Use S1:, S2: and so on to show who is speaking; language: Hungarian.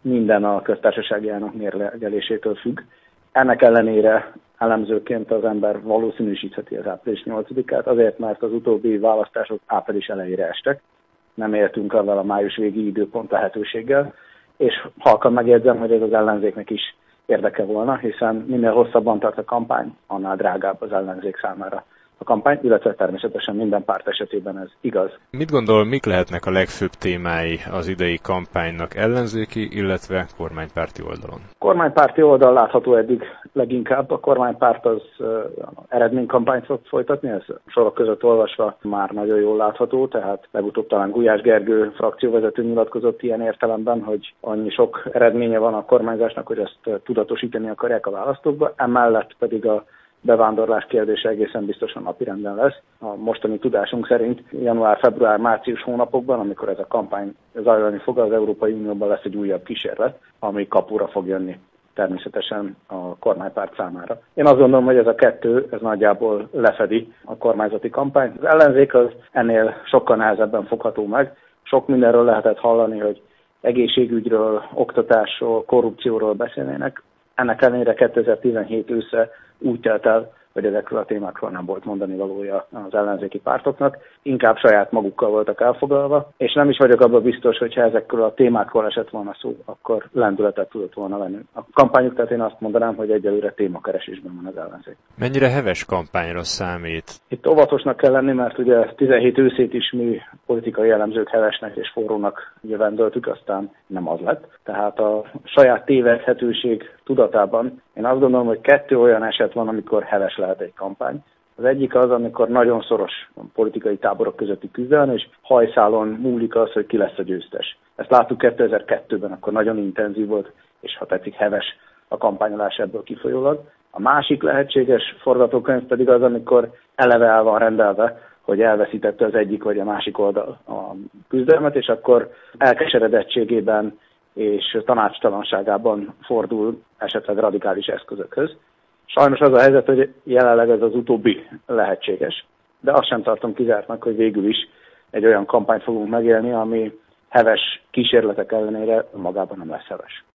S1: minden a köztársasági elnök mérlegelésétől függ. Ennek ellenére elemzőként az ember valószínűsítheti az április 8-át, azért, mert az utóbbi választások április elejére estek. Nem éltünk avval a május végi időpont lehetőséggel, és halkan megjegyzem, hogy ez az ellenzéknek is érdeke volna, hiszen minél hosszabban tart a kampány, annál drágább az ellenzék számára a kampány, illetve természetesen minden párt esetében ez igaz.
S2: Mit gondol, mik lehetnek a legfőbb témái az idei kampánynak ellenzéki, illetve kormánypárti oldalon? A
S1: kormánypárti oldal látható eddig leginkább. A kormánypárt az eredménykampányt fog folytatni, ez sorok között olvasva már nagyon jól látható, tehát legutóbb talán Gulyás Gergő frakcióvezető nyilatkozott ilyen értelemben, hogy annyi sok eredménye van a kormányzásnak, hogy ezt tudatosítani akarják a választókba, emellett pedig a bevándorlás kérdése egészen biztosan napirenden lesz. A mostani tudásunk szerint január, február, március hónapokban, amikor ez a kampány zajlani fog, az Európai Unióban lesz egy újabb kísérlet, ami kapura fog jönni természetesen a kormánypárt számára. Én azt gondolom, hogy ez a kettő, ez nagyjából lefedi a kormányzati kampányt. Az ellenzék az ennél sokkal nehezebben fogható meg. Sok mindenről lehetett hallani, hogy egészségügyről, oktatásról, korrupcióról beszélnének. Ennek ellenére 2017 ősze úgy telt el, hogy ezekről a témákról nem volt mondani valója az ellenzéki pártoknak, inkább saját magukkal voltak elfoglalva, és nem is vagyok abban biztos, hogyha ezekről a témákról esett volna szó, akkor lendületet tudott volna venni a kampányuk, tehát én azt mondanám, hogy egyelőre témakeresésben van az ellenzék.
S2: Mennyire heves kampányra számít?
S1: Itt óvatosnak kell lenni, mert ugye 17 őszét is mi politikai elemzők hevesnek és forrónak jövendöltük, aztán nem az lett. Tehát a saját tévedhetőség tudatában én azt gondolom, hogy 2 olyan eset van, amikor heves lehet egy kampány. Az egyik az, amikor nagyon szoros politikai táborok közötti küzdelem, és hajszálon múlik az, hogy ki lesz a győztes. Ezt láttuk 2002-ben, akkor nagyon intenzív volt, és ha tetszik, heves a kampányolás ebből kifolyólag. A másik lehetséges forgatókönyv pedig az, amikor eleve el van rendelve, hogy elveszítette az egyik vagy a másik oldal a küzdelmet, és akkor elkeseredettségében és tanácstalanságában fordul esetleg radikális eszközökhöz. Sajnos az a helyzet, hogy jelenleg ez az utóbbi lehetséges, de azt sem tartom kizártnak, hogy végül is egy olyan kampányt fogunk megélni, ami heves kísérletek ellenére magában nem lesz heves.